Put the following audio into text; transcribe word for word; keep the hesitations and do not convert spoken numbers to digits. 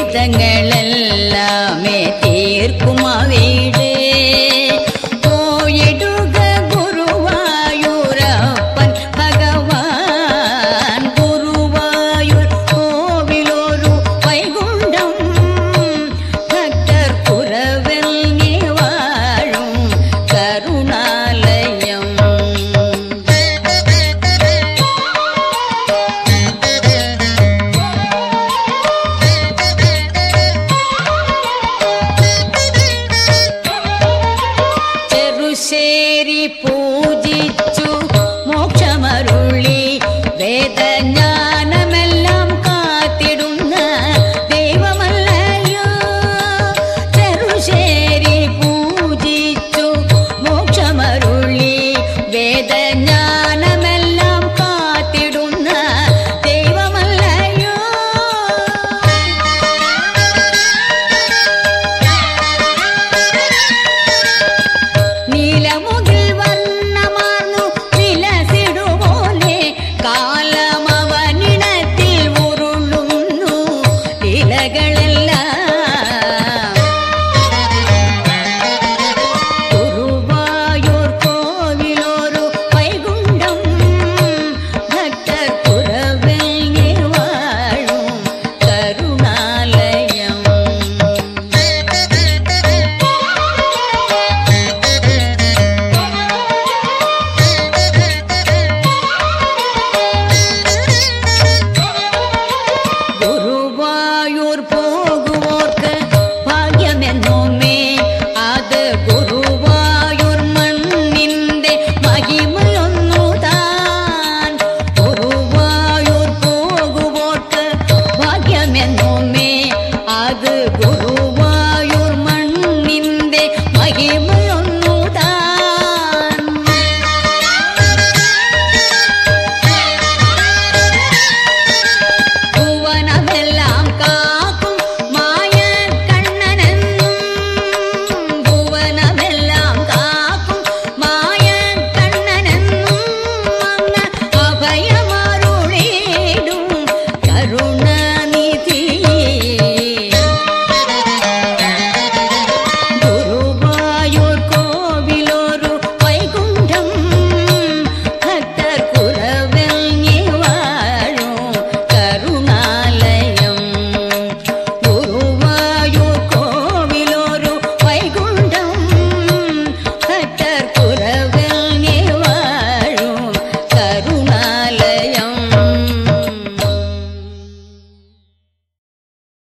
துரிதங்களெல்லாமே தீர்க்குமா வீடு போயிடுக குருவாயூரப்பன் பகவான் குருவாயூர் கோவிலொரு வைகுண்டம் பக்தர் புறவில் நீ வாழும் கருணாலயம் சேரி பூஜிச்சு மோட்சமருளி வேத ஞானமெல்லாம் காத்திடுന്ന தெய்வமல்லயோ செருசேரி பூஜிச்சு மோட்சமருளி வேத ஞானமெல்லாம் காத்திடுന്ന தெய்வமல்லயோ നീലമുകിൽ വർണ്ണമാർന്നു വിലസിടുപോലെ കാലമവനിടത്തിൽ ഉരുളുന്നു ഇലകളെല്ലാം ഗുരുവായൂർ കോവിലൊരു വൈകുണ്ഠം ഭക്തർ പുറവിൽ നീ വാഴും കരുണാലയം குருவாயூர் போகுவோர்க்கு பாக்யமென்னுமே அது குருவாயூர் மண்ணிന്റെ മഹിമയൊന്നുതാൻ ഗുരുവായൂർ പോകുവോർക്ക് ഭാഗ്യമെന്നുമേ അത്